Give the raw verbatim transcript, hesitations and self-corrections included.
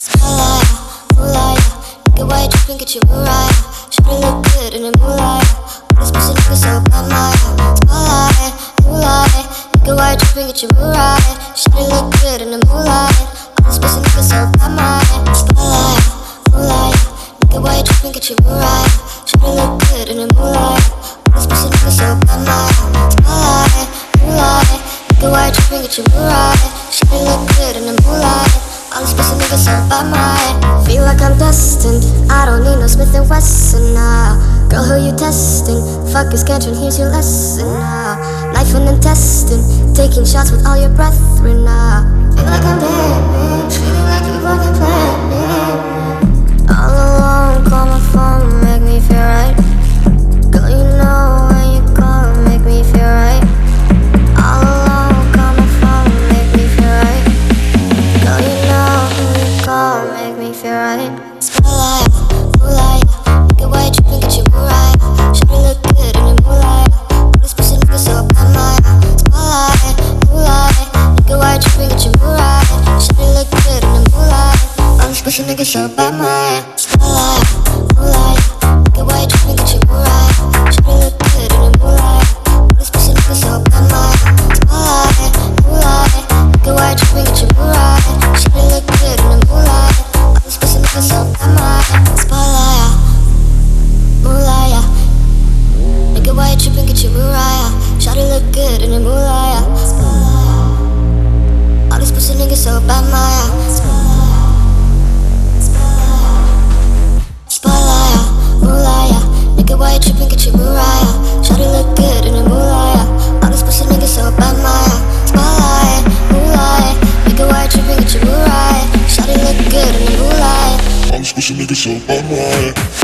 Spotlight, moonlight, nigga, why you tripping? Get your Mariah. Shawty look good in the moonlight. All this pussy nigga so bad, my spotlight, moonlight, nigga, why you tripping? Get your Mariah. Shawty look good in the moonlight. All this pussy nigga so bad, my spotlight, moonlight, nigga, why you tripping? Get your Mariah. Shawty look good in the moonlight. All this pussy nigga so bad, my spotlight, moonlight, nigga, why you tripping? Get your Mariah. Shawty look good in the moonlight. All this pussy niggas so by my feel like I'm destined. I don't need no Smith and Wesson now. Girl, who you testing? Fuck is Scantron, here's your lesson now. Knife and intestine, taking shots with all your brethren now. Feel like I'm dead, feeling like you fucking planned me. All alone, call my phone, make me feel right. Girl, you know when you call, make me feel right. All alone, call my phone, make me feel right. Girl, you know make me feel right. Spotlight, moonlight, nigga, why you tripping? Get your Mariah. Shawty look good in the moonlight. All this pussy nigga so bad, my spotlight, moonlight, nigga, why you tripping? Get your Mariah. Shawty look good in the moonlight. All this pussy nigga so bad, my spotlight, moonlight, nigga, why you tripping? Get your Mariah. Shawty look good in the moonlight. All this pussy nigga so bad, my spotlight, moonlight, nigga, why you tripping? Get your Mariah. Shawty look good in the moonlight. So am I spotlight, moonlight, nigga, why you tripping? Get your Mariah. Shawty look good in the moonlight. All these pussy niggas so bad, my spotlight, moonlight, nigga, why you tripping? Get your Mariah. Shawty look good in the moonlight. All these pussy niggas so bad, my spotlight, moonlight, nigga, why you tripping? Get your Mariah. Shawty look good in the moonlight. All these pussy niggas so bad, my